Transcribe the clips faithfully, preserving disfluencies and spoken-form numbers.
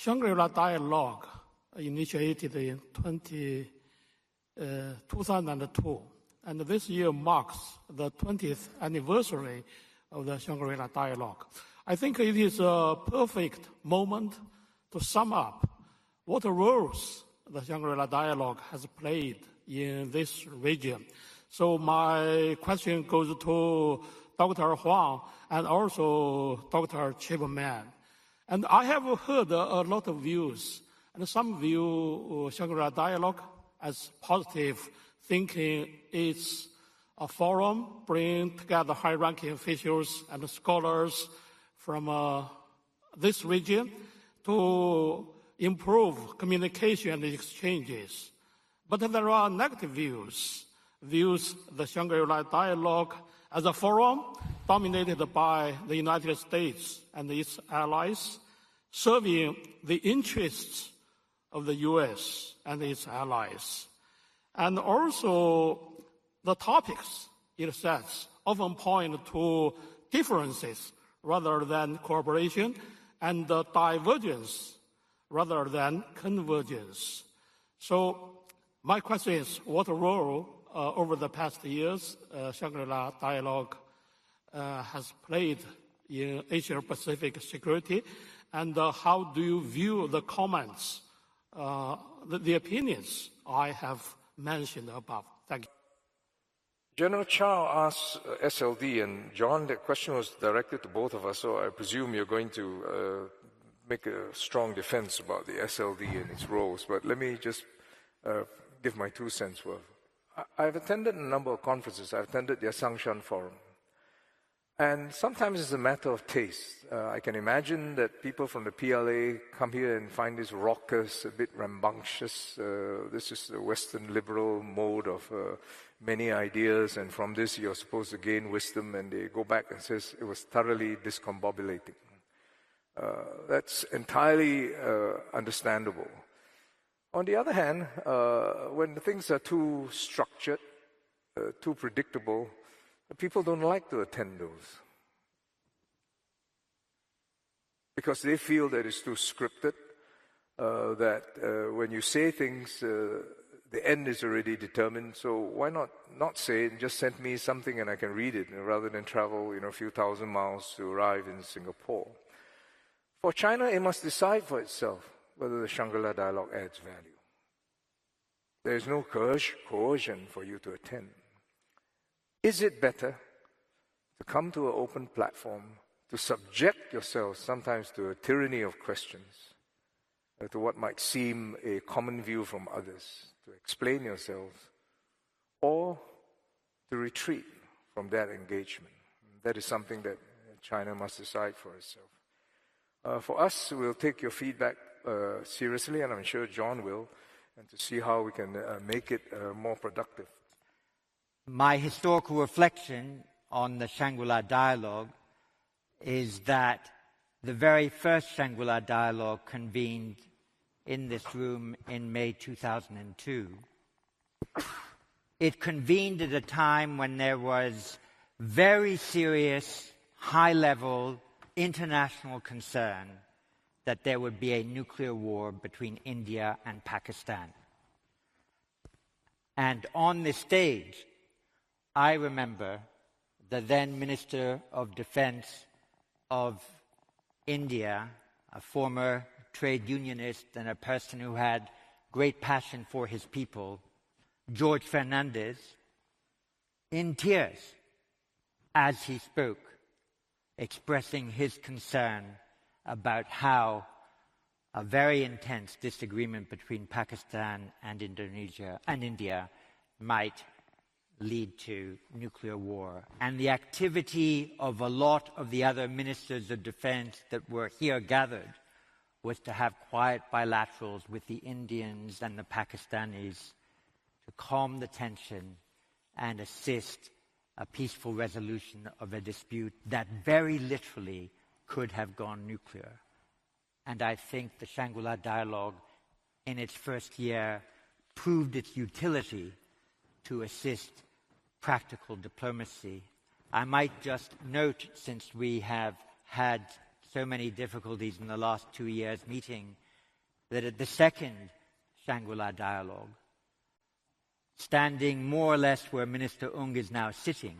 Shangri-La Dialogue initiated in twenty, uh, two thousand two, and this year marks the twentieth anniversary of the Shangri-La Dialogue. I think it is a perfect moment to sum up what roles the Shangri-La Dialogue has played in this region. So my question goes to Doctor Huang and also Doctor Chipman. And I have heard a lot of views, and some view Shangri-La Dialogue as positive, thinking it's a forum bringing together high-ranking officials and scholars from uh, this region to improve communication and exchanges. But there are negative views, views the Shangri-La Dialogue as a forum dominated by the United States and its allies, serving the interests of the U S and its allies. And also the topics it sets often point to differences rather than cooperation, and the divergence rather than convergence. So my question is, what role uh, over the past years uh, Shangri-La Dialogue uh, has played in Asia-Pacific security, and uh, how do you view the comments, uh, the, the opinions I have mentioned above? Thank you. General Chow asked uh, S L D, and John, the question was directed to both of us, so I presume you're going to uh, make a strong defense about the S L D and its roles, but let me just uh, give my two cents worth. I- I've attended a number of conferences. I've attended the Asangshan Forum, and sometimes it's a matter of taste. Uh, I can imagine that people from the P L A come here and find this raucous, a bit rambunctious. Uh, this is the Western liberal mode of uh, many ideas, and from this you're supposed to gain wisdom, and they go back and says it was thoroughly discombobulating. Uh, that's entirely uh, understandable. On the other hand, uh, when things are too structured, uh, too predictable, people don't like to attend those because they feel that it's too scripted, uh, that uh, when you say things, uh, the end is already determined, so why not not say it and just send me something and I can read it, you know, rather than travel, you know, a few thousand miles to arrive in Singapore. For China, it must decide for itself whether the Shangri-La Dialogue adds value. There is no coercion for you to attend. Is it better to come to an open platform, to subject yourself sometimes to a tyranny of questions, uh, to what might seem a common view from others, to explain yourselves, or to retreat from that engagement? That is something that China must decide for itself. Uh, for us, we'll take your feedback uh, seriously, and I'm sure John will, and to see how we can uh, make it uh, more productive. My historical reflection on the Shangri-La Dialogue is that the very first Shangri-La Dialogue convened in this room in May two thousand two. It convened at a time when there was very serious, high-level international concern that there would be a nuclear war between India and Pakistan. And on this stage, I remember the then Minister of Defense of India, a former trade unionist and a person who had great passion for his people, George Fernandez, in tears as he spoke, expressing his concern about how a very intense disagreement between Pakistan and Indonesia and India might lead to nuclear war. And the activity of a lot of the other ministers of defense that were here gathered was to have quiet bilaterals with the Indians and the Pakistanis to calm the tension and assist a peaceful resolution of a dispute that very literally could have gone nuclear. And I think the Shangri-La Dialogue, in its first year, proved its utility to assist practical diplomacy. I might just note, since we have had so many difficulties in the last two years meeting that at the second Shangri-La Dialogue, standing more or less where Minister Ung is now sitting,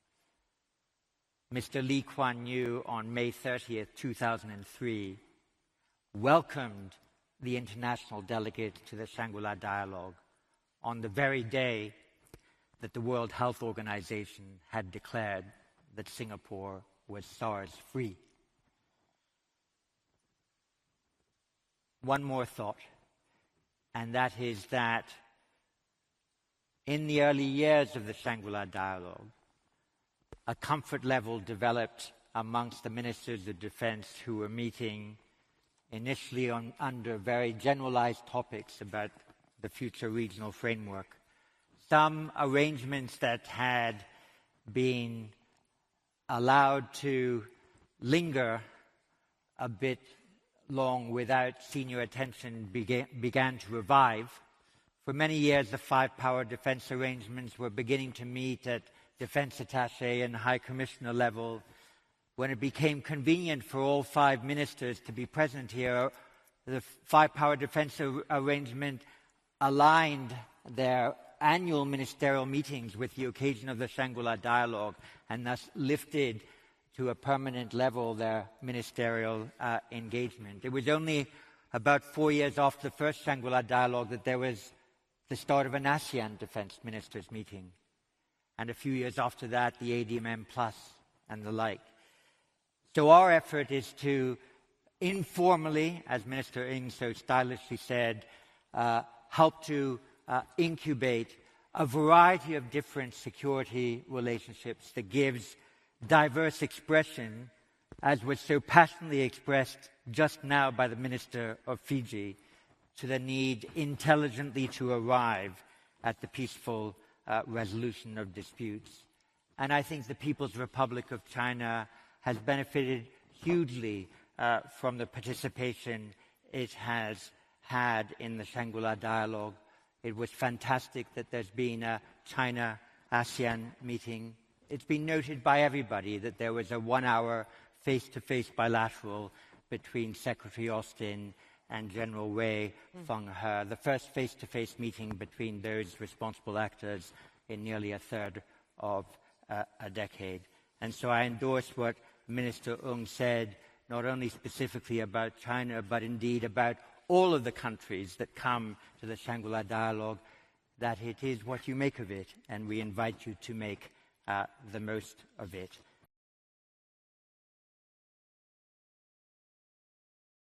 Mister Lee Kuan Yew on May thirtieth, two thousand three, welcomed the international delegates to the Shangri-La Dialogue on the very day that the World Health Organization had declared that Singapore was SARS-free. One more thought, and that is that in the early years of the Shangri-La Dialogue, a comfort level developed amongst the ministers of defense who were meeting initially on, under very generalized topics about the future regional framework. Some arrangements that had been allowed to linger a bit long without senior attention began, began to revive. For many years, the five-power defense arrangements were beginning to meet at defense attaché and high commissioner level. When it became convenient for all five ministers to be present here, the five-power defense ar- arrangement aligned their annual ministerial meetings with the occasion of the Shangri-La Dialogue, and thus lifted to a permanent level their ministerial uh, engagement. It was only about four years after the first Shangri-La Dialogue that there was the start of an ASEAN defense ministers meeting, and a few years after that, the A D M M Plus and the like. So our effort is to informally, as Minister Ng so stylishly said, uh, help to uh, incubate a variety of different security relationships that gives diverse expression, as was so passionately expressed just now by the Minister of Fiji, to the need intelligently to arrive at the peaceful uh, resolution of disputes. And I think the People's Republic of China has benefited hugely uh, from the participation it has had in the Shangri-La Dialogue. It was fantastic that there's been a China-ASEAN meeting. It's been noted by everybody that there was a one-hour face-to-face bilateral between Secretary Austin and General Wei mm. Feng-he, the first face-to-face meeting between those responsible actors in nearly a third of uh, a decade. And so I endorse what Minister Ung said, not only specifically about China, but indeed about all of the countries that come to the Shangri-La Dialogue, that it is what you make of it, and we invite you to make uh, the most of it.